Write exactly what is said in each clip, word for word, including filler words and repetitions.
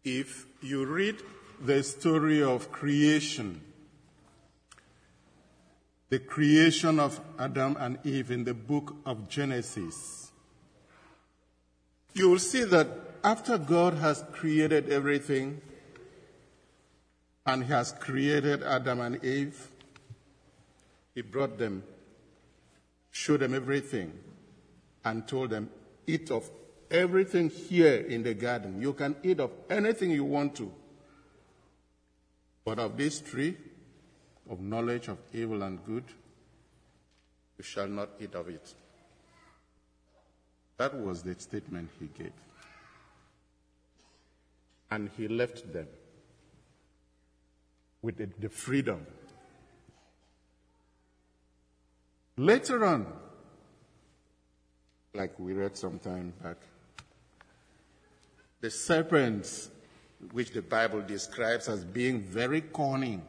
If you read the story of creation, the creation of Adam and Eve in the book of Genesis, you will see that after God has created everything, and he has created Adam and Eve, he brought them, showed them everything, and told them, eat of everything here in the garden. You can eat of anything you want to. But of this tree, of knowledge of evil and good, you shall not eat of it. That was the statement he gave. And he left them with the, the freedom. Later on, like we read some time back, the serpents, which the Bible describes as being very cunning,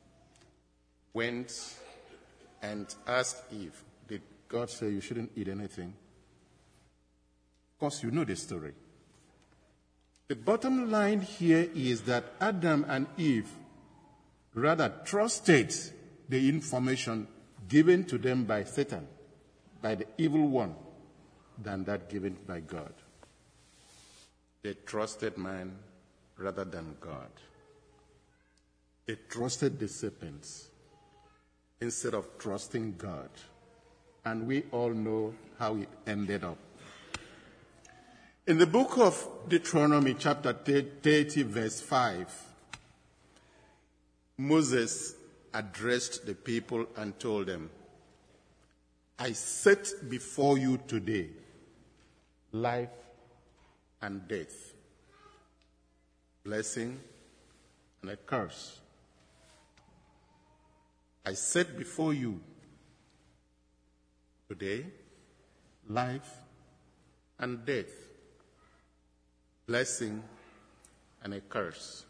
went and asked Eve, did God say you shouldn't eat anything? Of course, you know the story. The bottom line here is that Adam and Eve rather trusted the information given to them by Satan, by the evil one, than that given by God. They trusted man rather than God. They trusted the serpents instead of trusting God. And we all know how it ended up. In the book of Deuteronomy, chapter thirty, verse five, Moses addressed the people and told them, I set before you today life and death, blessing and a curse. I set before you today life and death, blessing and a curse.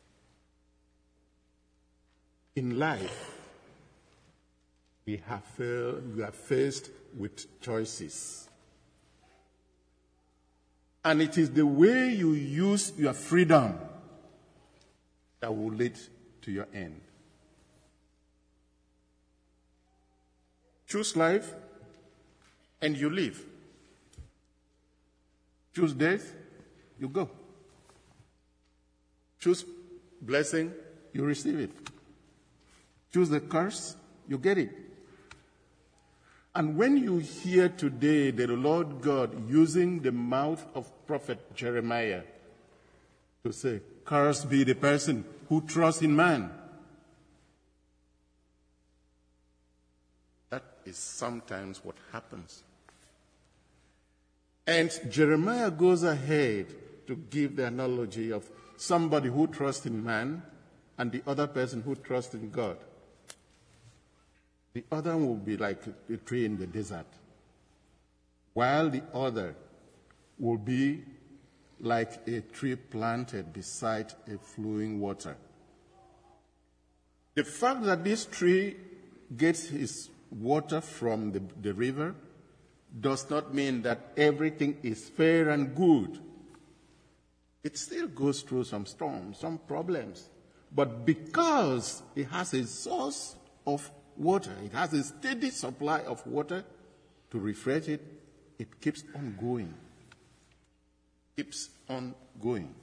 In life, we have we are faced with choices. And it is the way you use your freedom that will lead to your end. Choose life, and you live. Choose death, you go. Choose blessing, you receive it. Choose the curse, you get it. And when you hear today the Lord God using the mouth of prophet Jeremiah to say, cursed be the person who trusts in man, that is sometimes what happens. And Jeremiah goes ahead to give the analogy of somebody who trusts in man and the other person who trusts in God. The other will be like a tree in the desert, while the other will be like a tree planted beside a flowing water. The fact that this tree gets its water from the, the river does not mean that everything is fair and good. It still goes through some storms, some problems. But because it has a source of water, it has a steady supply of water to refresh it, it keeps on going. Keeps on going.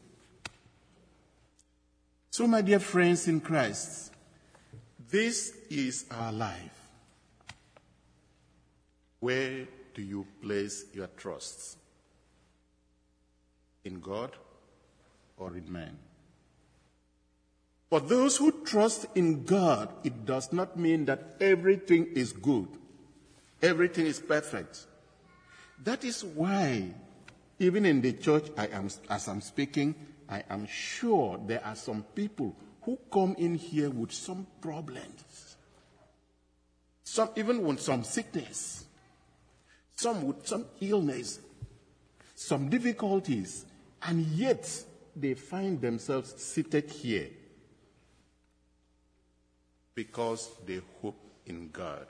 So, my dear friends in Christ, this is our life. Where do you place your trust? In God or in man? For those who trust in God, it does not mean that everything is good. Everything is perfect. That is why, even in the church, I am, as I'm speaking, I am sure there are some people who come in here with some problems. Some even with some sickness. Some with some illness. Some difficulties. And yet, they find themselves seated here. Because they hope in God.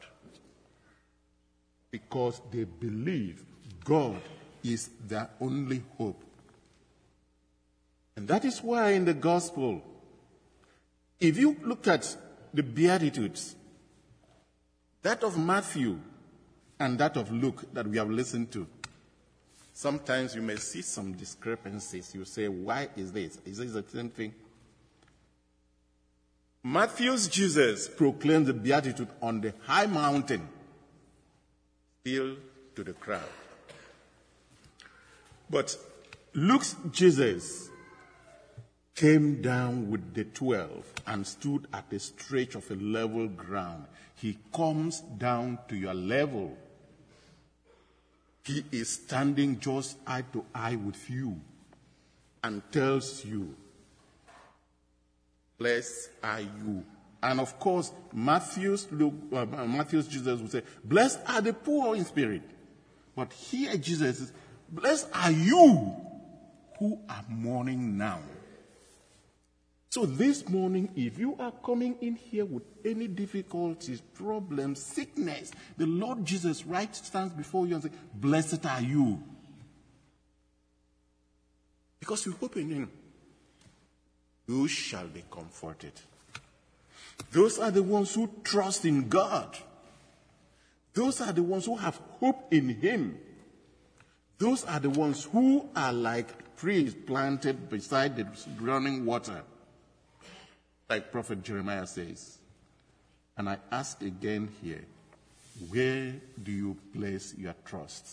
Because they believe God is their only hope. And that is why in the gospel, if you look at the Beatitudes, that of Matthew and that of Luke that we have listened to, sometimes you may see some discrepancies. You say, why is this? Is this the same thing? Matthew's Jesus proclaimed the Beatitude on the high mountain, still to the crowd. But Luke's Jesus came down with the twelve and stood at the stretch of a level ground. He comes down to your level. He is standing just eye to eye with you and tells you, blessed are you. And of course, Matthew's, Luke, uh, Matthew's Jesus will say, blessed are the poor in spirit. But here Jesus says, blessed are you who are mourning now. So this morning, if you are coming in here with any difficulties, problems, sickness, the Lord Jesus right stands before you and says, blessed are you. Because you hope in him. You shall be comforted. Those are the ones who trust in God. Those are the ones who have hope in him. Those are the ones who are like trees planted beside the running water. Like Prophet Jeremiah says. And I ask again here, where do you place your trust?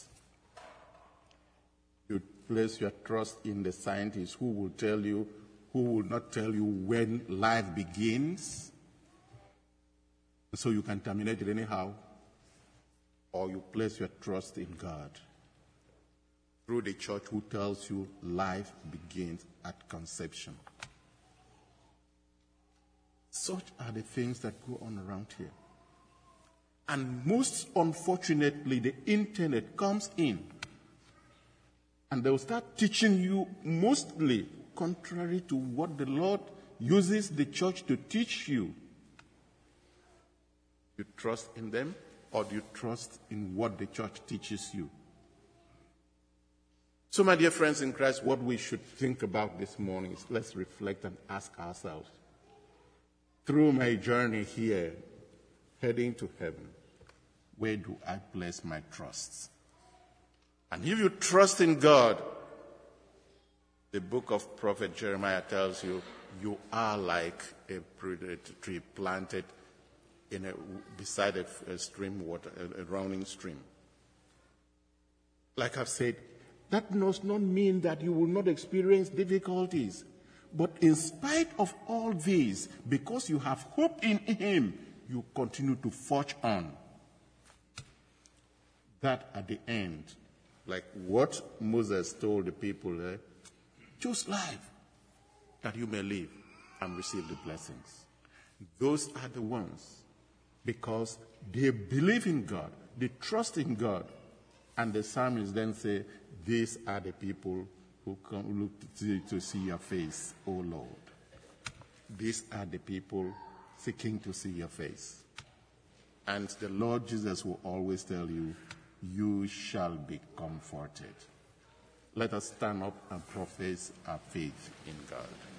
You place your trust in the scientists who will tell you, who will not tell you when life begins, so you can terminate it anyhow, or you place your trust in God through the church who tells you life begins at conception. Such are the things that go on around here. And most unfortunately, the internet comes in and they will start teaching you mostly contrary to what the Lord uses the church to teach you. Do you trust in them, or do you trust in what the church teaches you? So, my dear friends in Christ, what we should think about this morning is let's reflect and ask ourselves, through my journey here, heading to heaven, where do I place my trust? And if you trust in God, the book of Prophet Jeremiah tells you, you are like a tree planted in a, beside a, a stream water, a, a running stream. Like I've said, that does not mean that you will not experience difficulties. But in spite of all these, because you have hope in him, you continue to forge on. That at the end, like what Moses told the people, eh, choose life that you may live and receive the blessings. Those are the ones, because they believe in God, they trust in God. And the psalmist then say, these are the people who come look to, to see your face, O Lord. These are the people seeking to see your face. And the Lord Jesus will always tell you, you shall be comforted. Let us stand up and profess our faith in God.